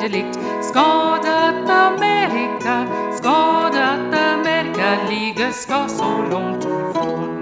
hjärteligt. Skadat Amerika ligger ska så långt ifrån.